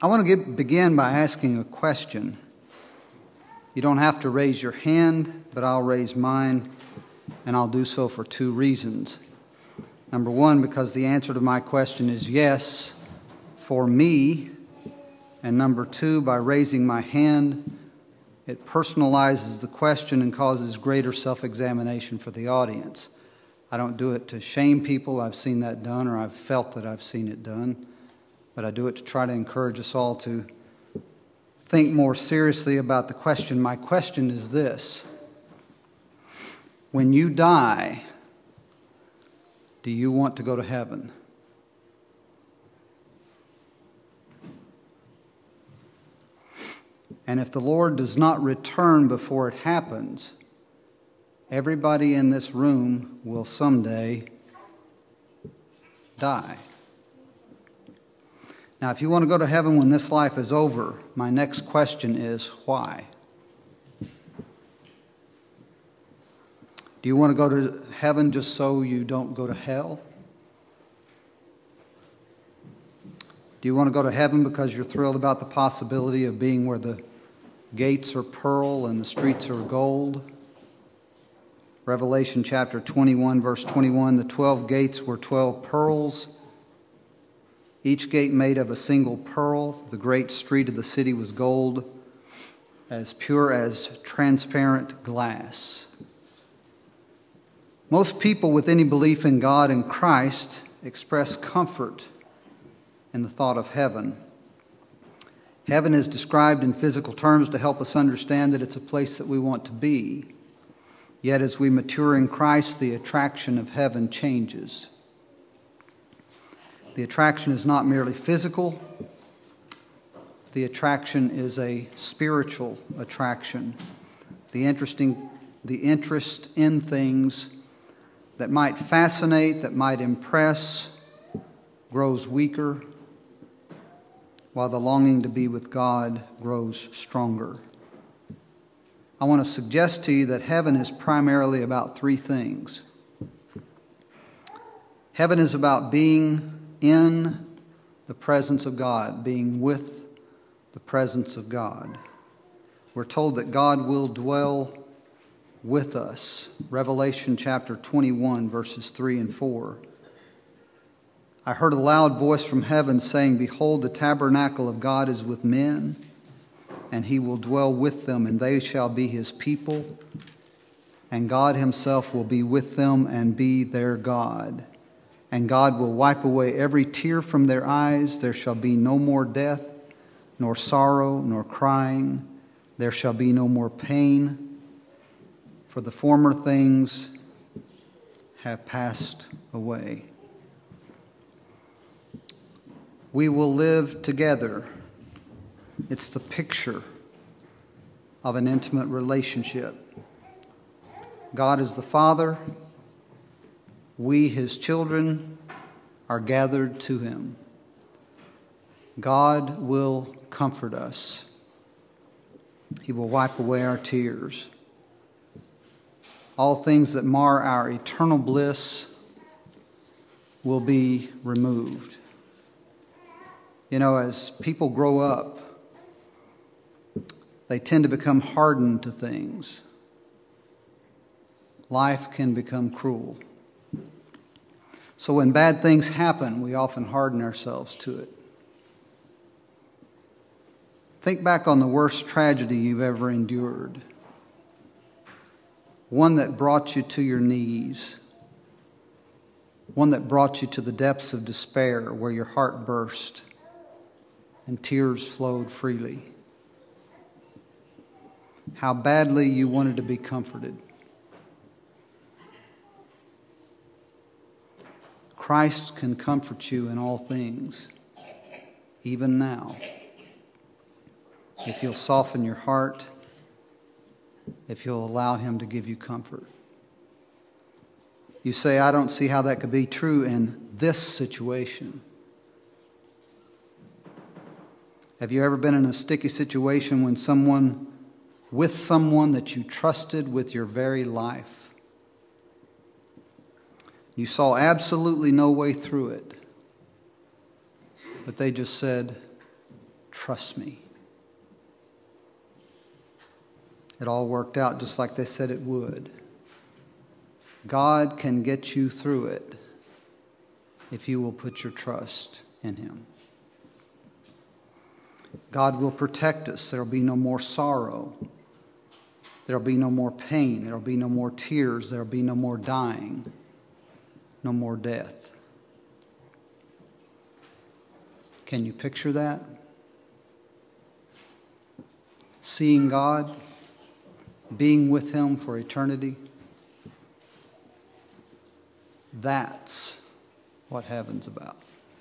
I want to begin by asking a question. You don't have to raise your hand, but I'll raise mine, and I'll do so for two reasons. Number one, because the answer to my question is yes, for me. And number two, by raising my hand, it personalizes the question and causes greater self-examination for the audience. I don't do it to shame people. I've seen that done, or I've felt that I've seen it done. But I do it to try to encourage us all to think more seriously about the question. My question is this: when you die, do you want to go to heaven? And if the Lord does not return before it happens, everybody in this room will someday die. Now, if you want to go to heaven when this life is over, my next question is, why? Do you want to go to heaven just so you don't go to hell? Do you want to go to heaven because you're thrilled about the possibility of being where the gates are pearl and the streets are gold? Revelation chapter 21, verse 21, the 12 gates were 12 pearls, each gate made of a single pearl. The great street of the city was gold, as pure as transparent glass. Most people with any belief in God and Christ express comfort in the thought of heaven. Heaven is described in physical terms to help us understand that it's a place that we want to be. Yet as we mature in Christ, the attraction of heaven changes. The attraction is not merely physical. The attraction is a spiritual attraction. The interest in things that might fascinate, that might impress, grows weaker, while the longing to be with God grows stronger. I want to suggest to you that heaven is primarily about three things. Heaven is about being in the presence of God, being with the presence of God. We're told that God will dwell with us. Revelation chapter 21, verses 3 and 4. I heard a loud voice from heaven saying, "Behold, the tabernacle of God is with men, and he will dwell with them, and they shall be his people, and God himself will be with them and be their God. And God will wipe away every tear from their eyes. There shall be no more death, nor sorrow, nor crying. There shall be no more pain, for the former things have passed away." We will live together. It's the picture of an intimate relationship. God is the Father. We, his children, are gathered to him. God will comfort us. He will wipe away our tears. All things that mar our eternal bliss will be removed. You know, as people grow up, they tend to become hardened to things. Life can become cruel. So when bad things happen, we often harden ourselves to it. Think back on the worst tragedy you've ever endured. One that brought you to your knees. One that brought you to the depths of despair where your heart burst and tears flowed freely. How badly you wanted to be comforted. Christ can comfort you in all things, even now, if you'll soften your heart, if you'll allow him to give you comfort. You say, "I don't see how that could be true in this situation." Have you ever been in a sticky situation with someone that you trusted with your very life? You saw absolutely no way through it, but they just said, trust me. It all worked out just like they said it would. God can get you through it if you will put your trust in him. God will protect us. There will be no more sorrow. There will be no more pain. There will be no more tears. There will be no more dying. No more death. Can you picture that? Seeing God, being with him for eternity. That's what heaven's about.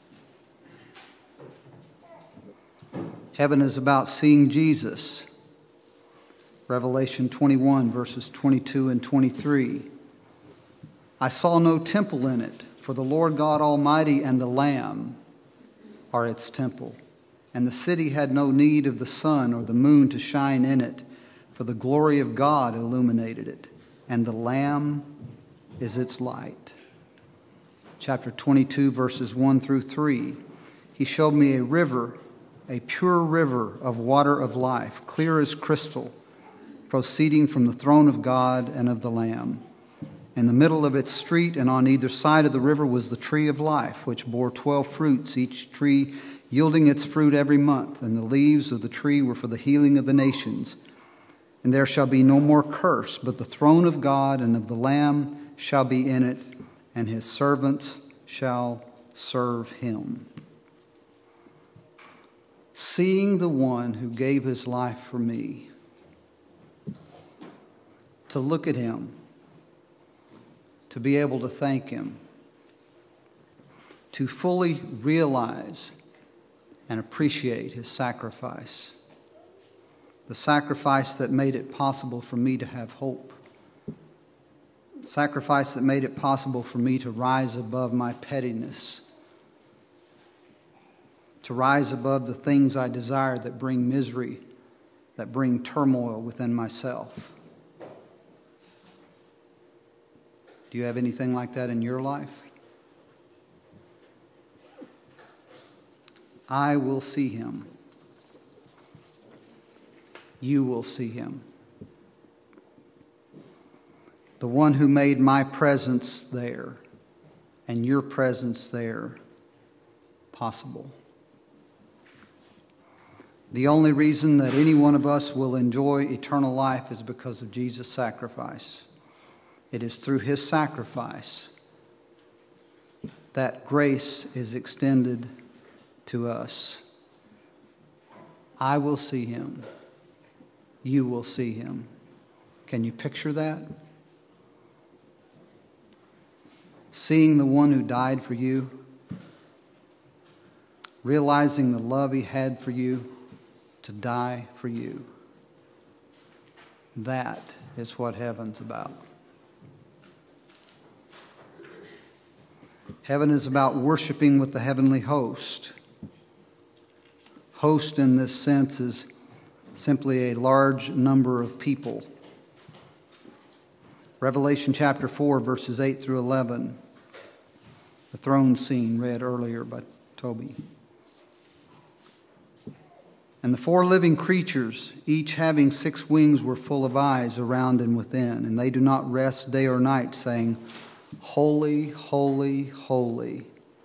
Heaven is about seeing Jesus. Revelation 21, verses 22 and 23. I saw no temple in it, for the Lord God Almighty and the Lamb are its temple. And the city had no need of the sun or the moon to shine in it, for the glory of God illuminated it, and the Lamb is its light. Chapter 22, verses 1 through 3. He showed me a river, a pure river of water of life, clear as crystal, proceeding from the throne of God and of the Lamb. In the middle of its street and on either side of the river was the tree of life, which bore 12 fruits, each tree yielding its fruit every month, and the leaves of the tree were for the healing of the nations. And there shall be no more curse, but the throne of God and of the Lamb shall be in it, and his servants shall serve him. Seeing the one who gave his life for me, to look at him, to be able to thank him, to fully realize and appreciate his sacrifice, the sacrifice that made it possible for me to have hope, the sacrifice that made it possible for me to rise above my pettiness, to rise above the things I desire that bring misery, that bring turmoil within myself. Do you have anything like that in your life? I will see him. You will see him. The one who made my presence there and your presence there possible. The only reason that any one of us will enjoy eternal life is because of Jesus' sacrifice. It is through his sacrifice that grace is extended to us. I will see him. You will see him. Can you picture that? Seeing the one who died for you, realizing the love he had for you to die for you. That is what heaven's about. Heaven is about worshiping with the heavenly host. Host in this sense is simply a large number of people. Revelation chapter 4, verses 8 through 11. The throne scene read earlier by Toby. And the 4 living creatures, each having 6 wings, were full of eyes around and within. And they do not rest day or night, saying, Holy, holy, holy,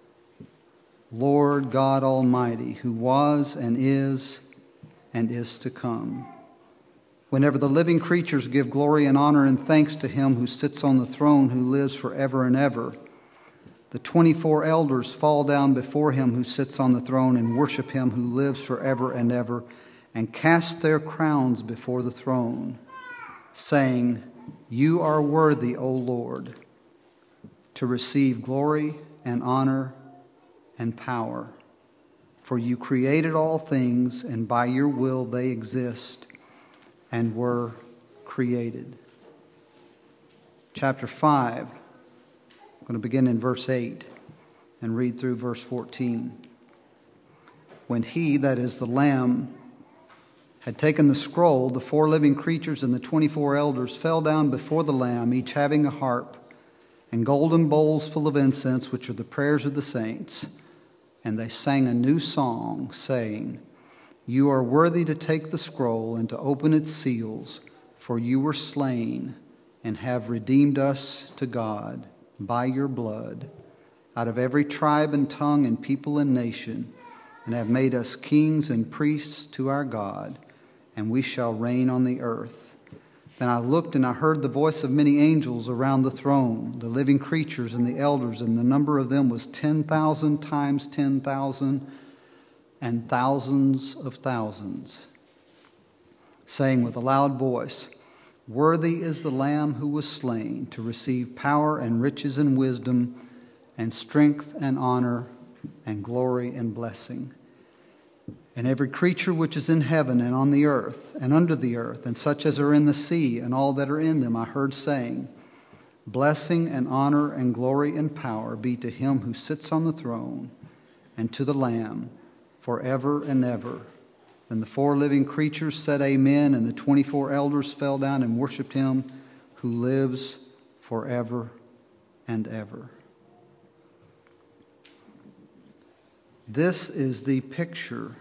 Lord God Almighty, who was and is to come. Whenever the living creatures give glory and honor and thanks to him who sits on the throne, who lives forever and ever, the 24 elders fall down before him who sits on the throne and worship him who lives forever and ever, and cast their crowns before the throne, saying, You are worthy, O Lord, to receive glory and honor and power. For you created all things, and by your will they exist and were created. Chapter 5, I'm going to begin in verse 8 and read through verse 14. When he, that is the Lamb, had taken the scroll, the 4 living creatures and the 24 elders fell down before the Lamb, each having a harp and golden bowls full of incense, which are the prayers of the saints. And they sang a new song, saying, You are worthy to take the scroll and to open its seals, for you were slain and have redeemed us to God by your blood out of every tribe and tongue and people and nation, and have made us kings and priests to our God, and we shall reign on the earth. Then I looked, and I heard the voice of many angels around the throne, the living creatures and the elders, and the number of them was 10,000 times 10,000, and thousands of thousands, saying with a loud voice, Worthy is the Lamb who was slain to receive power and riches and wisdom and strength and honor and glory and blessing. And every creature which is in heaven and on the earth and under the earth, and such as are in the sea and all that are in them, I heard saying, Blessing and honor and glory and power be to him who sits on the throne and to the Lamb forever and ever. Then the 4 living creatures said amen, and the 24 elders fell down and worshiped him who lives forever and ever. This is the picture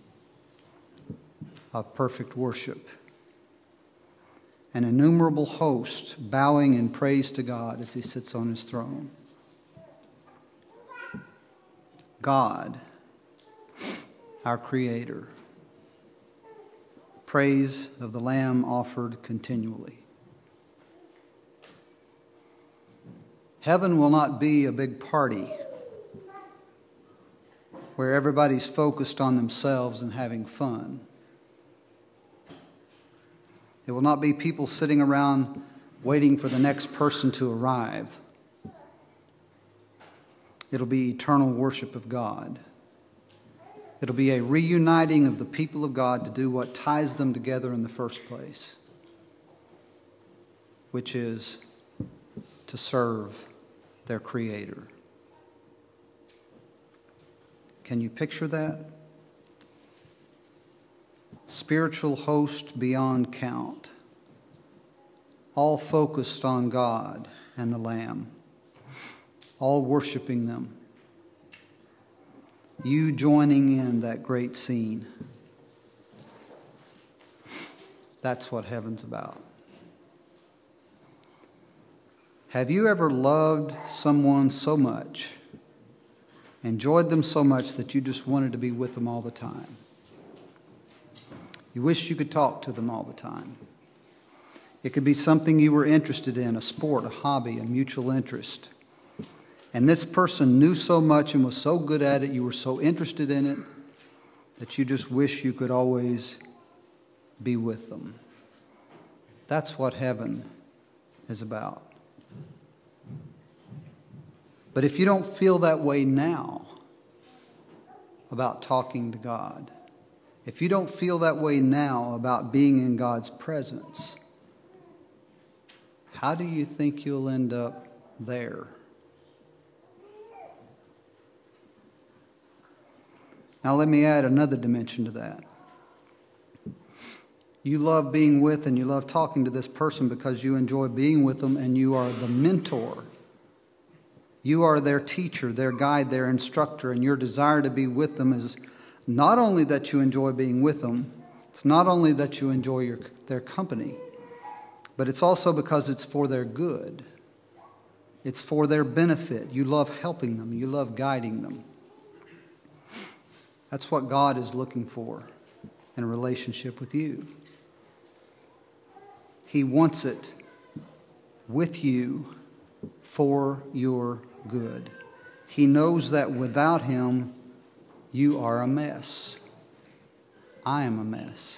of perfect worship. An innumerable host bowing in praise to God as he sits on his throne. God, our Creator. Praise of the Lamb offered continually. Heaven will not be a big party where everybody's focused on themselves and having fun. It will not be people sitting around waiting for the next person to arrive. It'll be eternal worship of God. It'll be a reuniting of the people of God to do what ties them together in the first place, which is to serve their Creator. Can you picture that? Spiritual host beyond count, all focused on God and the Lamb, all worshiping them. You joining in that great scene. That's what heaven's about. Have you ever loved someone so much, enjoyed them so much that you just wanted to be with them all the time? You wish you could talk to them all the time. It could be something you were interested in, a sport, a hobby, a mutual interest. And this person knew so much and was so good at it, you were so interested in it, that you just wish you could always be with them. That's what heaven is about. But if you don't feel that way now about talking to God, if you don't feel that way now about being in God's presence, how do you think you'll end up there? Now let me add another dimension to that. You love being with and you love talking to this person because you enjoy being with them, and you are the mentor. You are their teacher, their guide, their instructor, and your desire to be with them is not only that you enjoy being with them, it's not only that you enjoy their company, but it's also because it's for their good. It's for their benefit. You love helping them. You love guiding them. That's what God is looking for in a relationship with you. He wants it with you for your good. He knows that without Him, you are a mess. I am a mess.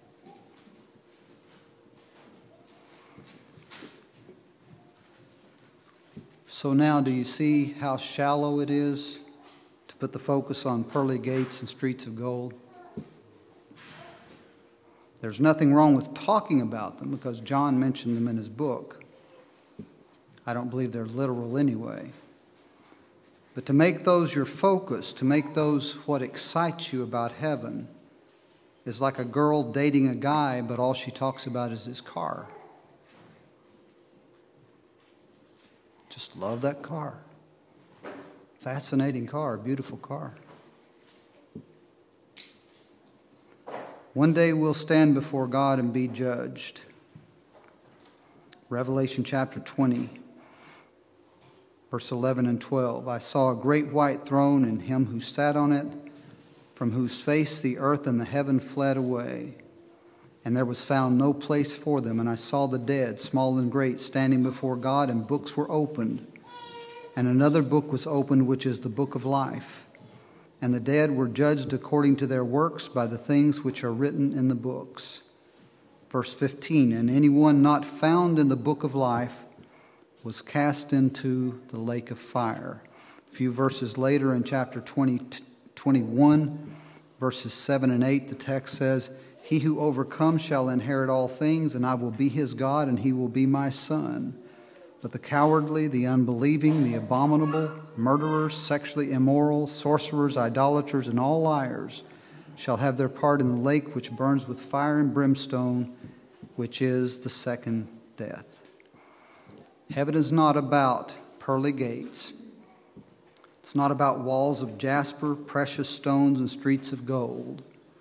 So now, do you see how shallow it is to put the focus on pearly gates and streets of gold? There's nothing wrong with talking about them because John mentioned them in his book. I don't believe they're literal anyway. But to make those your focus, to make those what excites you about heaven, is like a girl dating a guy, but all she talks about is his car. Just love that car. Fascinating car, beautiful car. One day we'll stand before God and be judged. Revelation chapter 20, verse 11 and 12. I saw a great white throne and him who sat on it, from whose face the earth and the heaven fled away. And there was found no place for them. And I saw the dead, small and great, standing before God, and books were opened. And another book was opened, which is the book of life. And the dead were judged according to their works by the things which are written in the books. Verse 15, and anyone not found in the book of life was cast into the lake of fire. A few verses later in chapter 21, verses 7 and 8, the text says, he who overcomes shall inherit all things, and I will be his God, and he will be my son. But the cowardly, the unbelieving, the abominable, murderers, sexually immoral, sorcerers, idolaters, and all liars shall have their part in the lake which burns with fire and brimstone, which is the second death. Heaven is not about pearly gates. It's not about walls of jasper, precious stones, and streets of gold.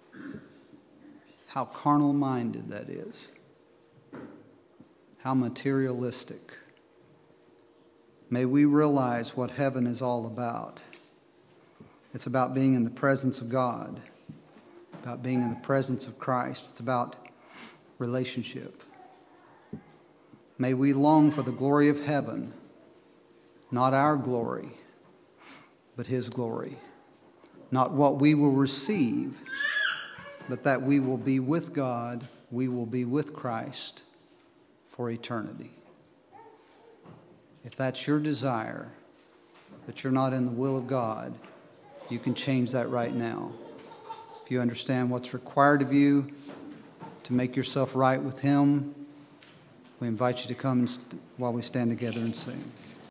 How carnal-minded that is. How materialistic. May we realize what heaven is all about. It's about being in the presence of God, about being in the presence of Christ. It's about relationship. May we long for the glory of heaven, not our glory, but His glory. Not what we will receive, but that we will be with God, we will be with Christ for eternity. If that's your desire, but you're not in the will of God, you can change that right now. If you understand what's required of you to make yourself right with Him, we invite you to come while we stand together and sing.